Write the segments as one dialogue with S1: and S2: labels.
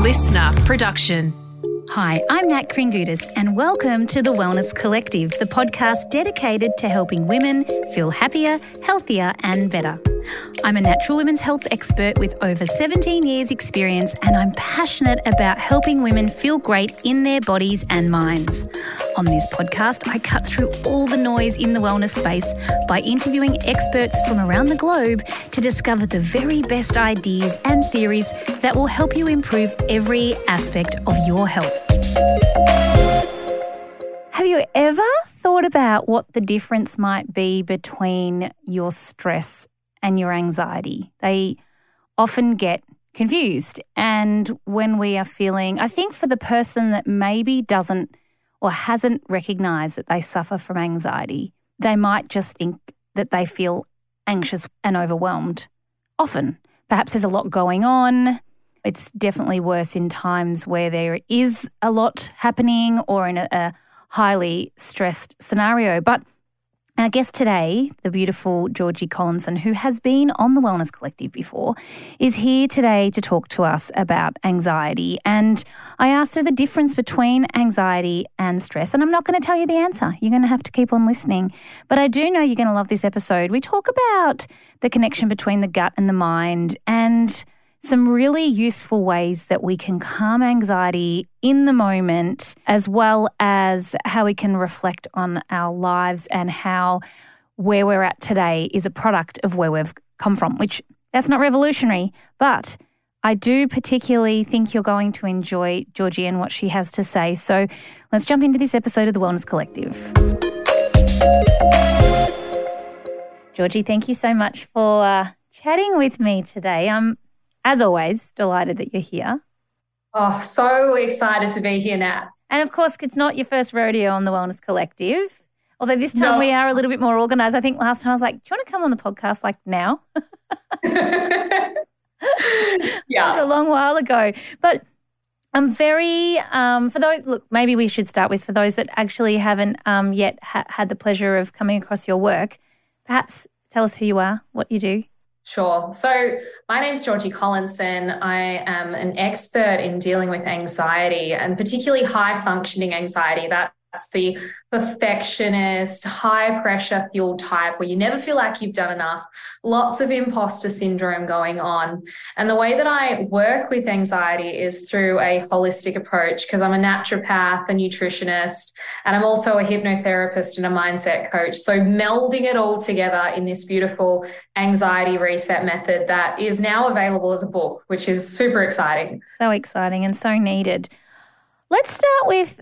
S1: listener production.
S2: Hi, I'm Nat Kringoudis and welcome to The Wellness Collective, the podcast dedicated to helping women feel happier, healthier and better. I'm a natural women's health expert with over 17 years experience and I'm passionate about helping women feel great in their bodies and minds. On this podcast, I cut through all the noise in the wellness space by interviewing experts from around the globe to discover the very best ideas and theories that will help you improve every aspect of your health. Have you ever thought about what the difference might be between your stress and your anxiety? They often get confused. And when we are feeling, I think for the person that maybe doesn't or hasn't recognised that they suffer from anxiety, they might just think that they feel anxious and overwhelmed. Often, perhaps there's a lot going on. It's definitely worse in times where there is a lot happening or in a highly stressed scenario. But our guest today, the beautiful Georgie Collinson, who has been on the Wellness Collective before, is here today to talk to us about anxiety. And I asked her the difference between anxiety and stress. And I'm not going to tell you the answer. You're going to have to keep on listening. But I do know you're going to love this episode. We talk about the connection between the gut and the mind and some really useful ways that we can calm anxiety in the moment, as well as how we can reflect on our lives and how where we're at today is a product of where we've come from, which that's not revolutionary, but I do particularly think you're going to enjoy Georgie and what she has to say. So let's jump into this episode of The Wellness Collective. Georgie, thank you so much for chatting with me today. As always, delighted that you're here.
S3: Oh, so excited to be here, Nat.
S2: And of course, it's not your first rodeo on the Wellness Collective, although this time we are a little bit more organised. I think last time I was like, do you want to come on the podcast like now?
S3: Yeah.
S2: It was a long while ago. But I'm very, for those, look, maybe we should start with, for those that actually haven't yet had the pleasure of coming across your work, perhaps tell us who you are, what you do.
S3: Sure. So my name's Georgie Collinson. I am an expert in dealing with anxiety and particularly high-functioning anxiety. That's the perfectionist, high-pressure fueled type where you never feel like you've done enough, lots of imposter syndrome going on. And the way that I work with anxiety is through a holistic approach because I'm a naturopath, a nutritionist, and I'm also a hypnotherapist and a mindset coach. So melding it all together in this beautiful anxiety reset method that is now available as a book, which is super exciting.
S2: So exciting and so needed. Let's start with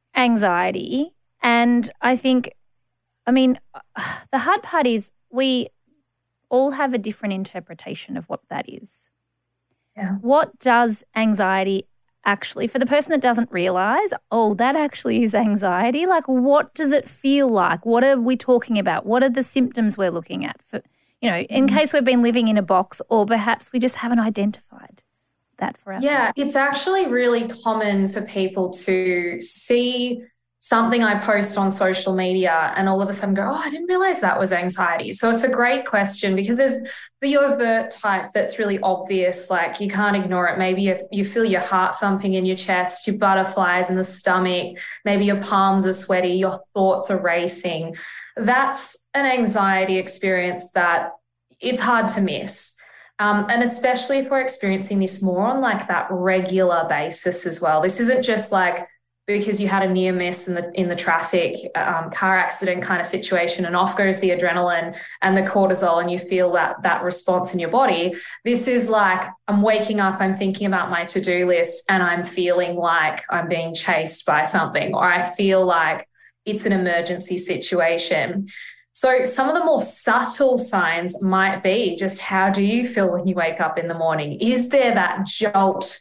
S2: anxiety. And I think, the hard part is we all have a different interpretation of what that is.
S3: Yeah.
S2: What does anxiety actually, for the person that doesn't realise, that actually is anxiety, like what does it feel like? What are we talking about? What are the symptoms we're looking at? For, in case we've been living in a box or perhaps we just haven't identified that for ourselves.
S3: Yeah, it's actually really common for people to see something I post on social media and all of a sudden go, I didn't realize that was anxiety. So it's a great question because there's the overt type that's really obvious, like you can't ignore it. Maybe you feel your heart thumping in your chest, your butterflies in the stomach, maybe your palms are sweaty, your thoughts are racing. That's an anxiety experience that it's hard to miss. And especially if we're experiencing this more on like that regular basis as well. This isn't just like because you had a near miss in the traffic car accident kind of situation and off goes the adrenaline and the cortisol and you feel that response in your body. This is like I'm waking up, I'm thinking about my to-do list and I'm feeling like I'm being chased by something or I feel like it's an emergency situation. So some of the more subtle signs might be just how do you feel when you wake up in the morning? Is there that jolt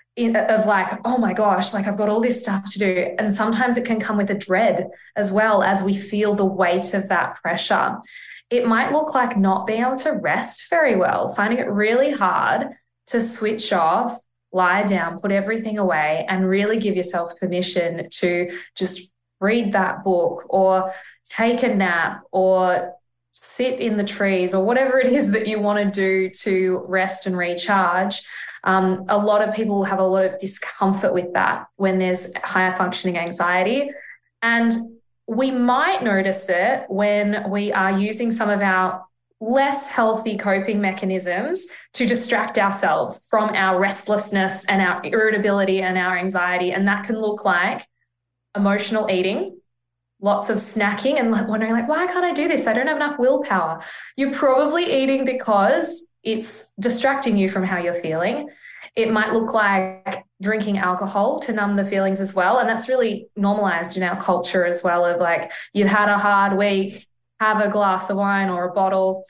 S3: of like, oh my gosh, like I've got all this stuff to do. And sometimes it can come with a dread as well as we feel the weight of that pressure. It might look like not being able to rest very well, finding it really hard to switch off, lie down, put everything away and really give yourself permission to just read that book or take a nap or sit in the trees or whatever it is that you want to do to rest and recharge. A lot of people have a lot of discomfort with that when there's higher functioning anxiety. And we might notice it when we are using some of our less healthy coping mechanisms to distract ourselves from our restlessness and our irritability and our anxiety. And that can look like emotional eating, lots of snacking and wondering like, why can't I do this? I don't have enough willpower. You're probably eating because it's distracting you from how you're feeling. It might look like drinking alcohol to numb the feelings as well. And that's really normalized in our culture as well, of like, you've had a hard week, have a glass of wine or a bottle.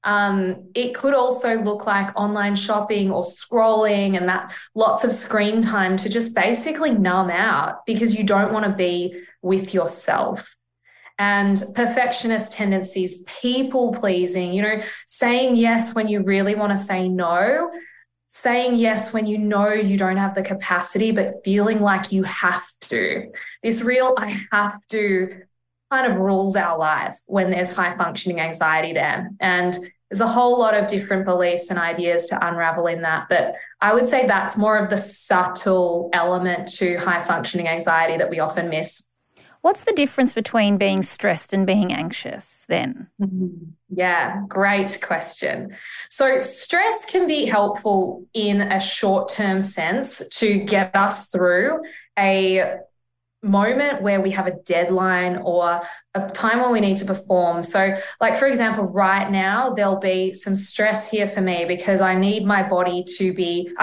S3: It could also look like online shopping or scrolling and that lots of screen time to just basically numb out because you don't want to be with yourself. And perfectionist tendencies, people pleasing, saying yes when you really want to say no, saying yes when you know you don't have the capacity, but feeling like you have to. This real I have to kind of rules our life when there's high functioning anxiety there. And there's a whole lot of different beliefs and ideas to unravel in that. But I would say that's more of the subtle element to high functioning anxiety that we often miss.
S2: What's the difference between being stressed and being anxious then?
S3: Yeah, great question. So stress can be helpful in a short-term sense to get us through a moment where we have a deadline or a time when we need to perform. So like, for example, right now, there'll be some stress here for me because I need my brain to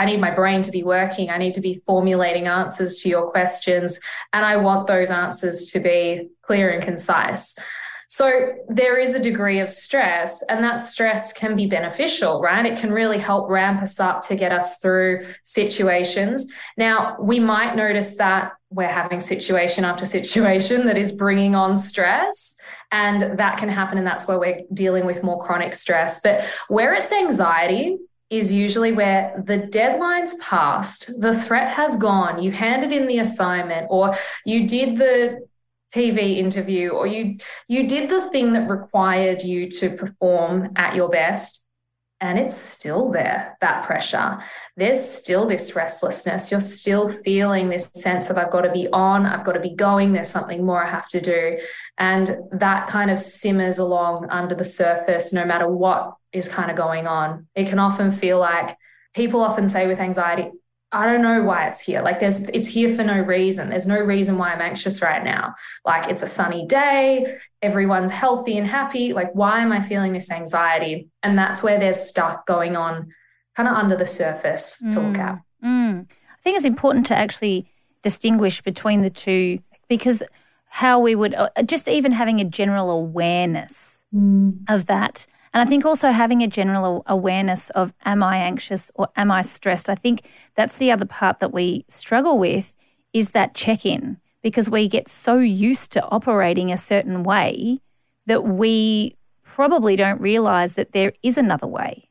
S3: be working. I need to be formulating answers to your questions, and I want those answers to be clear and concise. So there is a degree of stress, and that stress can be beneficial, right? It can really help ramp us up to get us through situations. Now, we might notice that we're having situation after situation that is bringing on stress, and that can happen, and that's where we're dealing with more chronic stress. But where it's anxiety is usually where the deadline's passed, the threat has gone, you handed in the assignment, or you did the TV interview, or you did the thing that required you to perform at your best, and it's still there, that pressure. There's still this restlessness. You're still feeling this sense of I've got to be on, I've got to be going, there's something more I have to do. And that kind of simmers along under the surface no matter what is kind of going on. It can often feel like, people often say with anxiety, I don't know why it's here. Like it's here for no reason. There's no reason why I'm anxious right now. Like it's a sunny day, everyone's healthy and happy. Like why am I feeling this anxiety? And that's where there's stuff going on kind of under the surface to look at.
S2: I think it's important to actually distinguish between the two, because how we would just even having a general awareness of that. And I think also having a general awareness of, am I anxious or am I stressed? I think that's the other part that we struggle with, is that check-in, because we get so used to operating a certain way that we probably don't realise that there is another way.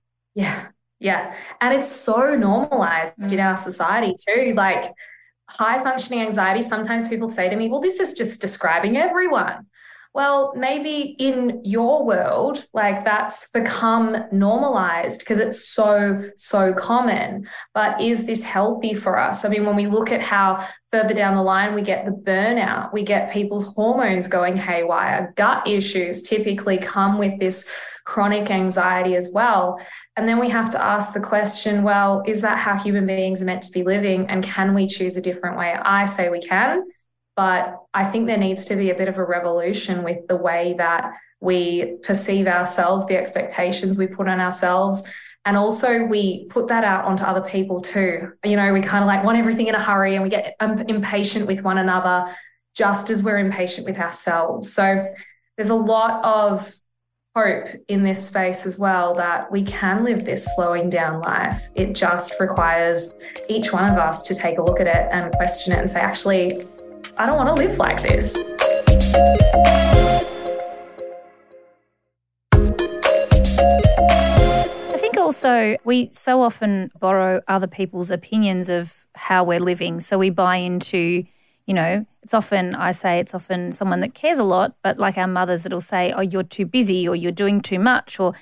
S3: Yeah. And it's so normalised in our society too. Like high functioning anxiety, sometimes people say to me, well, this is just describing everyone. Well, maybe in your world, like that's become normalized because it's so common. But is this healthy for us? I mean, when we look at how further down the line we get the burnout, we get people's hormones going haywire, gut issues typically come with this chronic anxiety as well. And then we have to ask the question, well, is that how human beings are meant to be living? And can we choose a different way? I say we can. But I think there needs to be a bit of a revolution with the way that we perceive ourselves, the expectations we put on ourselves. And also we put that out onto other people too. We kind of like want everything in a hurry, and we get impatient with one another just as we're impatient with ourselves. So there's a lot of hope in this space as well, that we can live this slowing down life. It just requires each one of us to take a look at it and question it and say, actually, I don't want to live like this.
S2: I think also we so often borrow other people's opinions of how we're living. So we buy into, it's often someone that cares a lot, but like our mothers, it'll say, oh, you're too busy or you're doing too much or,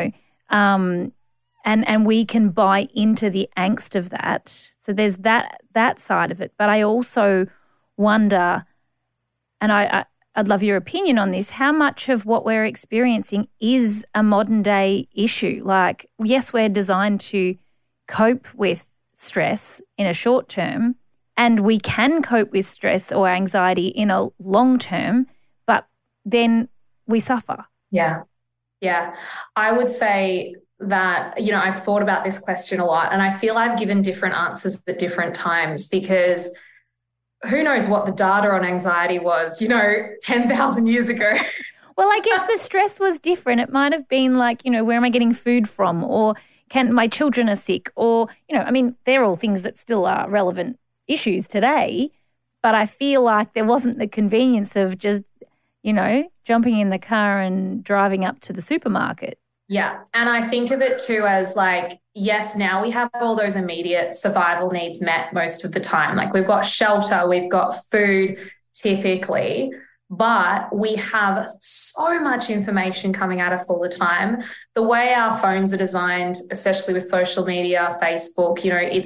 S2: and we can buy into the angst of that. So there's that side of it. But I also wonder, and I'd love your opinion on this, how much of what we're experiencing is a modern day issue? Like, yes, we're designed to cope with stress in a short term, and we can cope with stress or anxiety in a long term, but then we suffer.
S3: Yeah. Yeah. I would say that, I've thought about this question a lot, and I feel I've given different answers at different times, because who knows what the data on anxiety was, 10,000 years ago.
S2: Well, I guess the stress was different. It might have been like, where am I getting food from? Or my children are sick? Or, they're all things that still are relevant issues today. But I feel like there wasn't the convenience of just, jumping in the car and driving up to the supermarket.
S3: Yeah. And I think of it too as like, yes, now we have all those immediate survival needs met most of the time. Like we've got shelter, we've got food typically, but we have so much information coming at us all the time. The way our phones are designed, especially with social media, Facebook,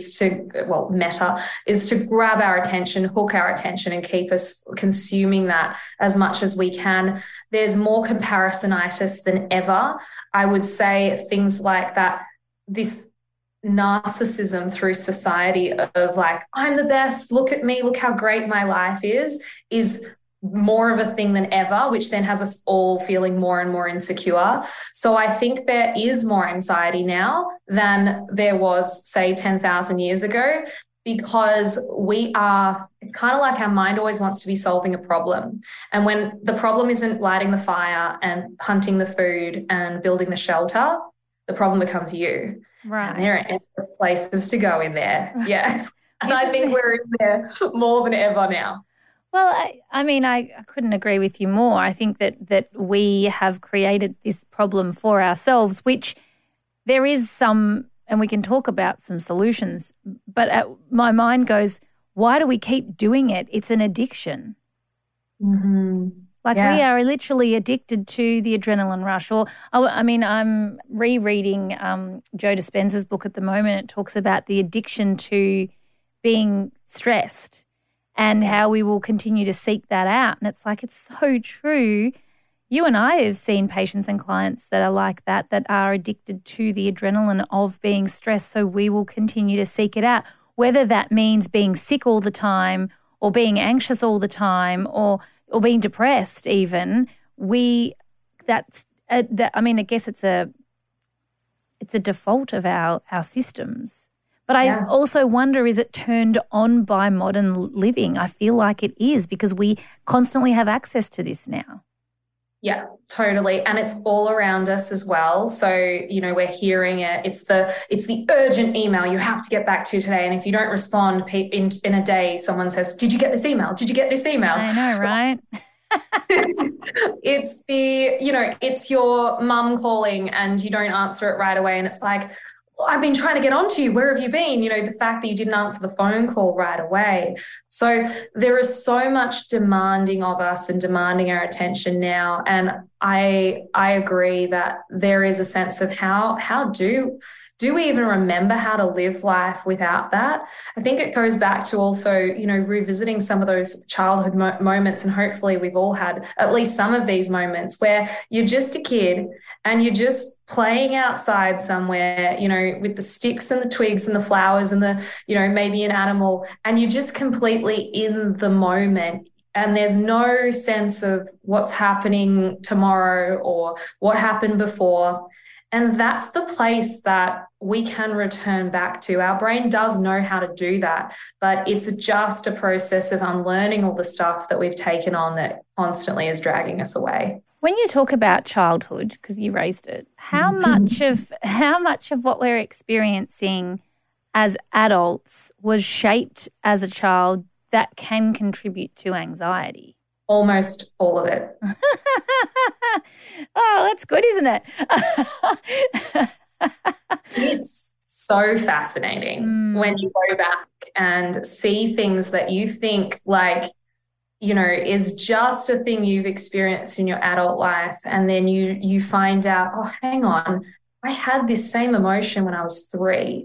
S3: Meta, is to grab our attention, hook our attention and keep us consuming that as much as we can. There's more comparisonitis than ever. I would say things like that, this narcissism through society of like, I'm the best, look at me, look how great my life is more of a thing than ever, which then has us all feeling more and more insecure. So I think there is more anxiety now than there was, say, 10,000 years ago, because it's kind of like our mind always wants to be solving a problem. And when the problem isn't lighting the fire and hunting the food and building the shelter, the problem becomes you.
S2: Right.
S3: And there are endless places to go in there. Yeah. And I think we're in there more than ever now.
S2: Well, I couldn't agree with you more. I think that we have created this problem for ourselves, which there is some, and we can talk about some solutions, but my mind goes, why do we keep doing it? It's an addiction.
S3: Mm-hmm.
S2: We are literally addicted to the adrenaline rush. Or, I'm rereading Joe Dispenza's book at the moment. It talks about the addiction to being stressed and how we will continue to seek that out. And it's like, it's so true. You and I have seen patients and clients that are like that are addicted to the adrenaline of being stressed. So we will continue to seek it out, whether that means being sick all the time or being anxious all the time or being depressed even. I guess it's a default of our systems. But I also wonder, is it turned on by modern living? I feel like it is, because we constantly have access to this now.
S3: Yeah, totally. And it's all around us as well. So, we're hearing it. It's the urgent email you have to get back to today. And if you don't respond in a day, someone says, did you get this email? Did you get this email?
S2: I know, right?
S3: It's your mum calling and you don't answer it right away. And it's like, I've been trying to get onto you. Where have you been? The fact that you didn't answer the phone call right away. So there is so much demanding of us and demanding our attention now. And I agree that there is a sense of how do we even remember how to live life without that? I think it goes back to also, revisiting some of those childhood moments. And hopefully we've all had at least some of these moments where you're just a kid and you're just playing outside somewhere, with the sticks and the twigs and the flowers and the, maybe an animal, and you're just completely in the moment. And there's no sense of what's happening tomorrow or what happened before. And that's the place that we can return back to. Our brain does know how to do that, but it's just a process of unlearning all the stuff that we've taken on that constantly is dragging us away.
S2: When you talk about childhood, because you raised it, how much of what we're experiencing as adults was shaped as a child that can contribute to anxiety?
S3: Almost all of it.
S2: Oh, that's good, isn't it?
S3: It's so fascinating when you go back and see things that you think like, you know, is just a thing you've experienced in your adult life. And then you find out, oh, hang on, I had this same emotion when I was 3.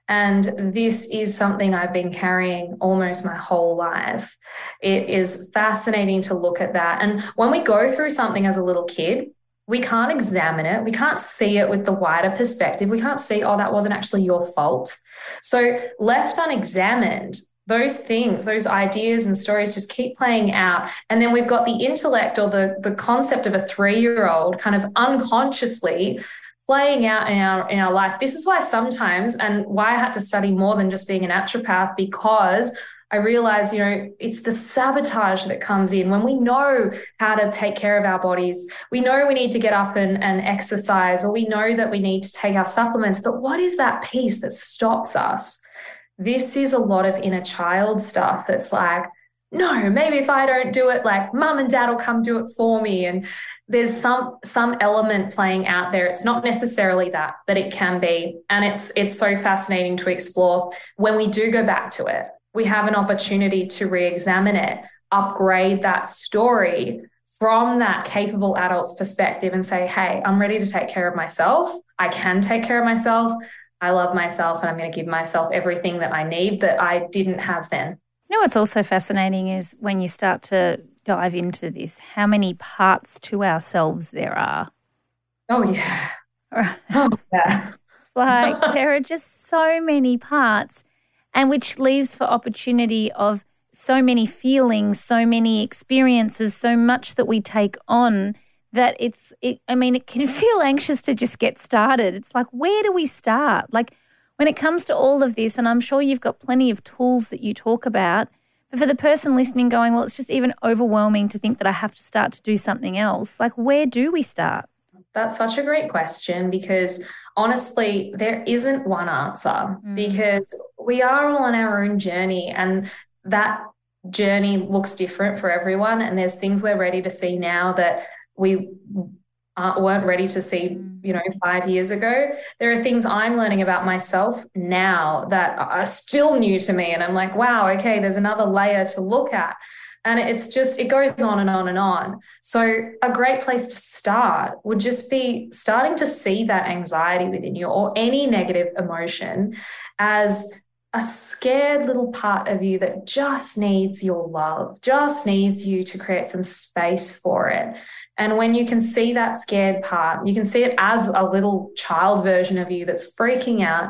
S3: And this is something I've been carrying almost my whole life. It is fascinating to look at that. And when we go through something as a little kid, we can't examine it. We can't see it with the wider perspective. We can't see, oh, that wasn't actually your fault. So left unexamined, those things, those ideas and stories just keep playing out. And then we've got the intellect or the concept of a 3-year-old kind of unconsciously playing out in our life. This is why sometimes, and why I had to study more than just being a naturopath, because I realized, you know, it's the sabotage that comes in when we know how to take care of our bodies. We know we need to get up and exercise, or we know that we need to take our supplements. But what is that piece that stops us? This is a lot of inner child stuff that's like, no, maybe if I don't do it, like mum and dad will come do it for me. And there's some element playing out there. It's not necessarily that, but it can be. And it's so fascinating to explore. When we do go back to it, we have an opportunity to re-examine it, upgrade that story from that capable adult's perspective and say, hey, I'm ready to take care of myself. I can take care of myself. I love myself, and I'm going to give myself everything that I need that I didn't have then.
S2: You know what's also fascinating is when you start to dive into this, how many parts to ourselves there are.
S3: Oh, yeah. Oh, yeah.
S2: It's like there are just so many parts, and which leaves for opportunity of so many feelings, so many experiences, so much that we take on that it can feel anxious to just get started. It's like, where do we start? Like when it comes to all of this, and I'm sure you've got plenty of tools that you talk about, but for the person listening going, well, it's just even overwhelming to think that I have to start to do something else. Like, where do we start?
S3: That's such a great question, because honestly, there isn't one answer, because we are all on our own journey, and that journey looks different for everyone. And there's things we're ready to see now that we weren't ready to see, 5 years ago. There are things I'm learning about myself now that are still new to me. And I'm like, wow, okay, there's another layer to look at. And it goes on and on and on. So a great place to start would just be starting to see that anxiety within you or any negative emotion as a scared little part of you that just needs your love, just needs you to create some space for it. And when you can see that scared part, you can see it as a little child version of you that's freaking out.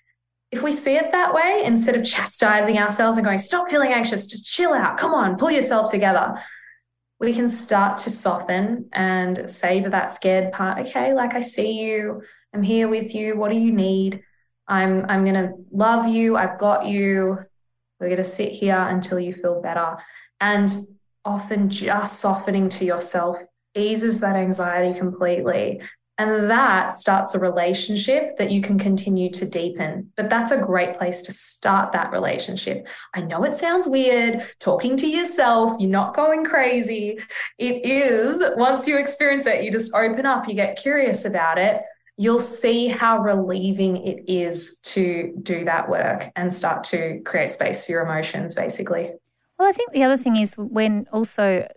S3: If we see it that way, instead of chastising ourselves and going, stop feeling anxious, just chill out, come on, pull yourself together, we can start to soften and say to that scared part, okay, like I see you, I'm here with you, what do you need? I'm going to love you, I've got you, we're going to sit here until you feel better. And often just softening to yourself eases that anxiety completely. And that starts a relationship that you can continue to deepen. But that's a great place to start that relationship. I know it sounds weird, talking to yourself, you're not going crazy. It is. Once you experience it, you just open up, you get curious about it. You'll see how relieving it is to do that work and start to create space for your emotions, basically.
S2: Well, I think the other thing is when also,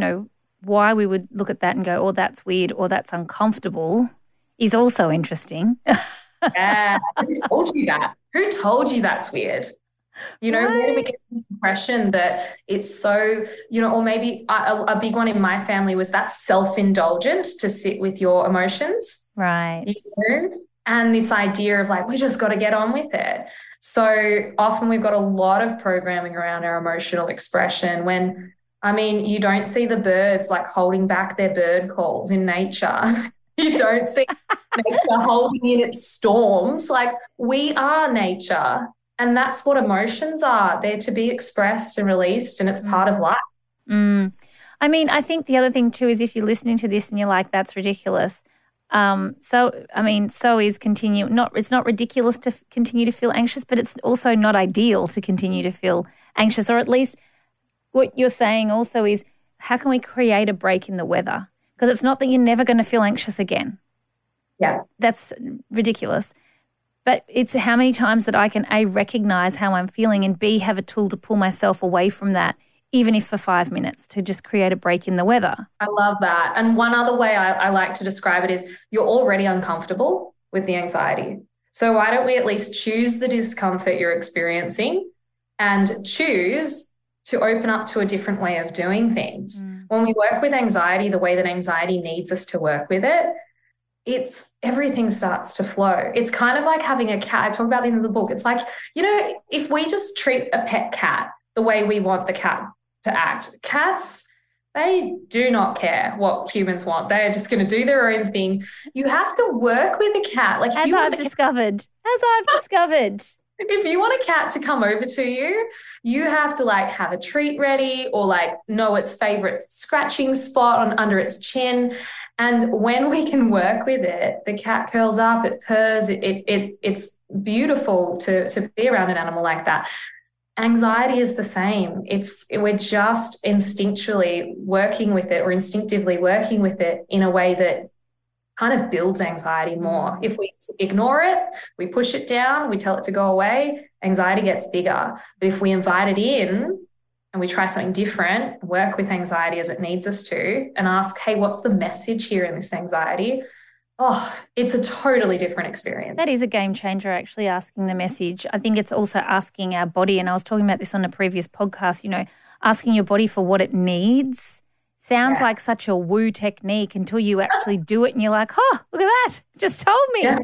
S2: why we would look at that and go, oh, that's weird or that's uncomfortable is also interesting.
S3: Yeah. Who told you that? Who told you that's weird? Where do we get the impression that it's so, or maybe a big one in my family was that's self-indulgent to sit with your emotions.
S2: Right.
S3: And this idea of like, we just got to get on with it. So often we've got a lot of programming around our emotional expression when, you don't see the birds like holding back their bird calls in nature. You don't see nature holding in its storms. Like we are nature, and that's what emotions are. They're to be expressed and released, and it's part of life.
S2: I think the other thing too is if you're listening to this and you're like, that's ridiculous. So is it's not ridiculous to continue to feel anxious, but it's also not ideal to continue to feel anxious, or at least what you're saying also is how can we create a break in the weather? Because it's not that you're never going to feel anxious again.
S3: Yeah.
S2: That's ridiculous. But it's how many times that I can A, recognize how I'm feeling, and B, have a tool to pull myself away from that, even if for 5 minutes, to just create a break in the weather.
S3: I love that. And one other way I like to describe it is you're already uncomfortable with the anxiety. So why don't we at least choose the discomfort you're experiencing and choose to open up to a different way of doing things. When we work with anxiety the way that anxiety needs us to work with it, everything starts to flow. It's kind of like having a cat. I talk about this in the book. It's like, if we just treat a pet cat the way we want the cat to act, cats, they do not care what humans want. They're just going to do their own thing. You have to work with a cat. Like
S2: As I've discovered.
S3: If you want a cat to come over to you, you have to have a treat ready or know its favorite scratching spot under its chin. And when we can work with it, the cat curls up, it purrs, it's beautiful to be around an animal like that. Anxiety is the same. We're just instinctually working with it or instinctively working with it in a way that kind of builds anxiety more. If we ignore it, we push it down, we tell it to go away, anxiety gets bigger. But if we invite it in and we try something different, work with anxiety as it needs us to, and ask, hey, what's the message here in this anxiety? Oh, it's a totally different experience.
S2: That is a game changer, actually, asking the message. I think it's also asking our body, and I was talking about this on a previous podcast, asking your body for what it needs. Sounds like such a woo technique until you actually do it and you're like, oh, look at that. It just told me.
S3: Yeah.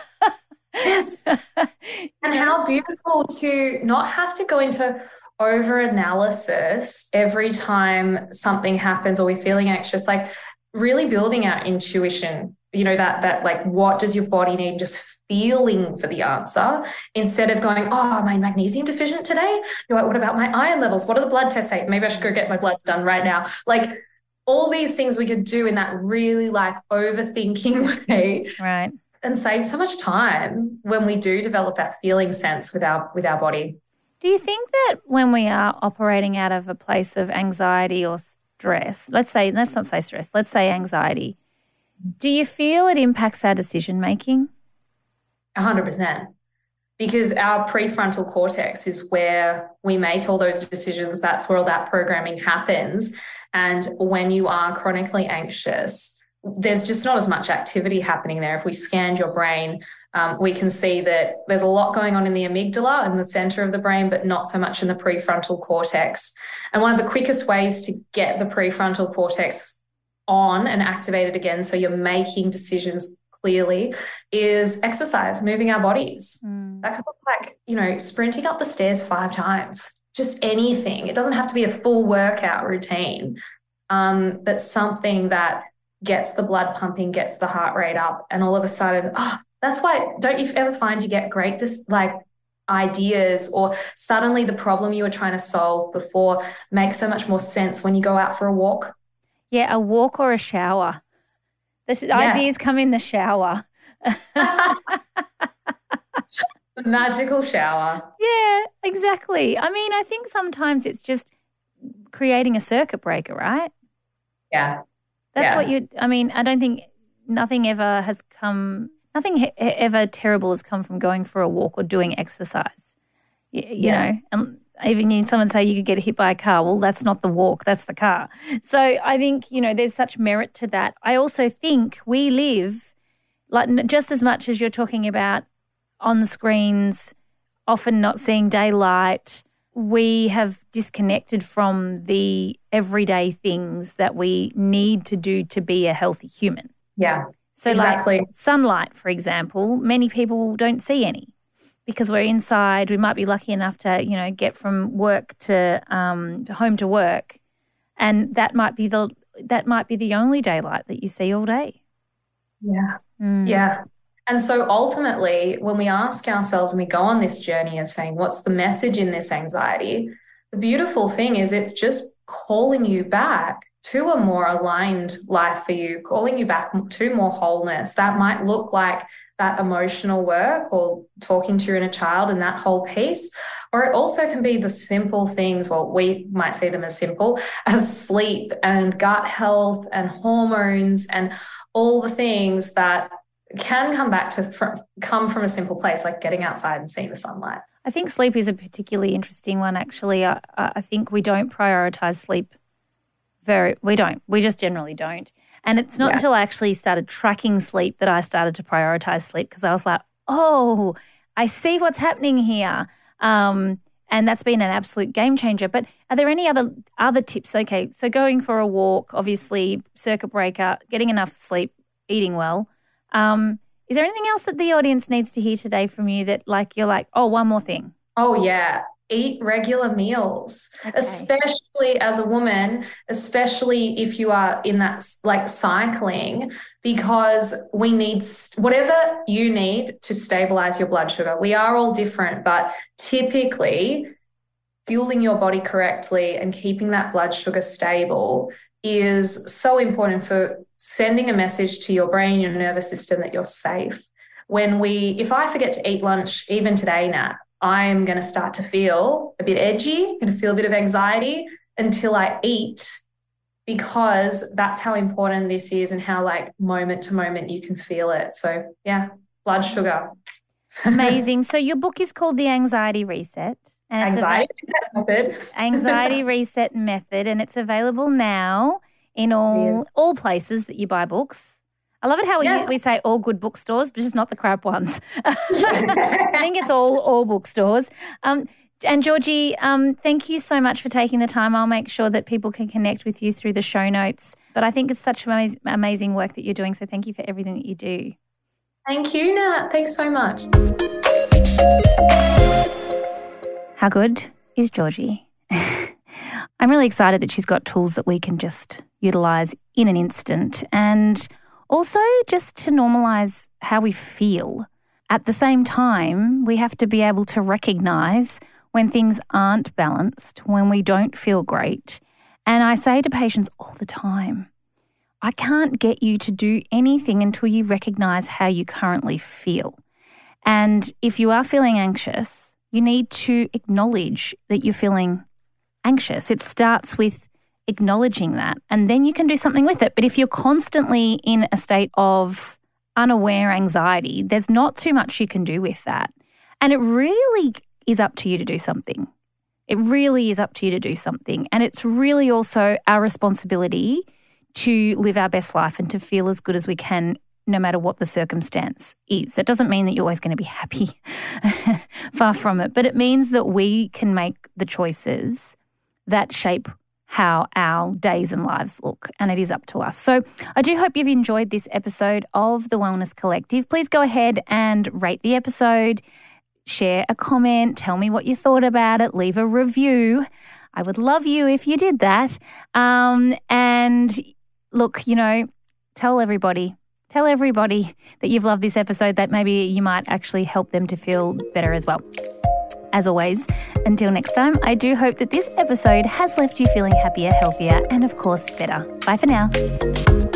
S3: Yes. And how beautiful to not have to go into over-analysis every time something happens or we're feeling anxious, really building our intuition, that what does your body need, just feeling for the answer instead of going, oh, am I magnesium deficient today? What about my iron levels? What are the blood tests say? Maybe I should go get my bloods done right now. All these things we could do in that really overthinking way.
S2: Right.
S3: And save so much time when we do develop that feeling sense with our body.
S2: Do you think that when we are operating out of a place of anxiety or stress, let's not say stress, let's say anxiety, do you feel it impacts our decision making?
S3: 100%. Because our prefrontal cortex is where we make all those decisions. That's where all that programming happens. And when you are chronically anxious, there's just not as much activity happening there. If we scanned your brain, we can see that there's a lot going on in the amygdala in the center of the brain, but not so much in the prefrontal cortex. And one of the quickest ways to get the prefrontal cortex on and activated again, so you're making decisions clearly, is exercise, moving our bodies. That could look like, sprinting up the stairs 5 times. Just anything. It doesn't have to be a full workout routine, but something that gets the blood pumping, gets the heart rate up, and all of a sudden, that's why, don't you ever find you get great ideas, or suddenly the problem you were trying to solve before makes so much more sense when you go out for a walk?
S2: Yeah, a walk or a shower. Ideas come in the shower.
S3: Magical shower.
S2: Yeah, exactly. I mean, I think sometimes it's just creating a circuit breaker, right?
S3: Yeah.
S2: That's what I don't think nothing ever terrible has come from going for a walk or doing exercise, you know, and even someone say you could get hit by a car. Well, that's not the walk, that's the car. So I think, there's such merit to that. I also think we live, just as much as you're talking about on the screens, often not seeing daylight, we have disconnected from the everyday things that we need to do to be a healthy human.
S3: Yeah,
S2: so
S3: exactly.
S2: Sunlight, for example, many people don't see any because we're inside. We might be lucky enough to, get from work to home to work, and that might be the only daylight that you see all day.
S3: Yeah, yeah. And so ultimately, when we ask ourselves and we go on this journey of saying, what's the message in this anxiety? The beautiful thing is it's just calling you back to a more aligned life for you, calling you back to more wholeness. That might look like that emotional work or talking to your inner child and that whole piece. Or it also can be the simple things, well, we might see them as simple, as sleep and gut health and hormones and all the things that can come from a simple place, like getting outside and seeing the sunlight.
S2: I think sleep is a particularly interesting one, actually. I think we don't prioritise sleep we just generally don't. And it's not until I actually started tracking sleep that I started to prioritise sleep, because I was like, oh, I see what's happening here. And that's been an absolute game changer. But are there any other tips? Okay, so going for a walk, obviously, circuit breaker, getting enough sleep, eating well. Is there anything else that the audience needs to hear today from you that you're like, oh, one more thing?
S3: Oh, yeah. Eat regular meals, especially as a woman, especially if you are in that cycling, because we need whatever you need to stabilize your blood sugar. We are all different, but typically fueling your body correctly and keeping that blood sugar stable is so important for sending a message to your brain, your nervous system, that you're safe. If I forget to eat lunch, even today, Nat, I'm going to start to feel a bit edgy, going to feel a bit of anxiety until I eat, because that's how important this is and how moment to moment you can feel it. So yeah, blood sugar.
S2: Amazing. So your book is called The Anxiety Reset. And it's Anxiety Reset Method, and it's available now in all places that you buy books. I love it how we say all good bookstores, but just not the crap ones. I think it's all bookstores. And Georgie, thank you so much for taking the time. I'll make sure that people can connect with you through the show notes. But I think it's such amazing work that you're doing, so thank you for everything that you do.
S3: Thank you, Nat. Thanks so much.
S2: How good is Georgie? I'm really excited that she's got tools that we can just utilise in an instant, and also just to normalise how we feel. At the same time, we have to be able to recognise when things aren't balanced, when we don't feel great. And I say to patients all the time, I can't get you to do anything until you recognise how you currently feel. And if you are feeling anxious, you need to acknowledge that you're feeling anxious. It starts with acknowledging that, and then you can do something with it. But if you're constantly in a state of unaware anxiety, there's not too much you can do with that. And it really is up to you to do something. It really is up to you to do something. And it's really also our responsibility to live our best life and to feel as good as we can, no matter what the circumstance is. It doesn't mean that you're always going to be happy. Far from it. But it means that we can make the choices that shape how our days and lives look, and it is up to us. So I do hope you've enjoyed this episode of The Wellness Collective. Please go ahead and rate the episode, share a comment, tell me what you thought about it, leave a review. I would love you if you did that. And look, tell everybody that you've loved this episode, that maybe you might actually help them to feel better as well. As always, until next time, I do hope that this episode has left you feeling happier, healthier, and of course, better. Bye for now.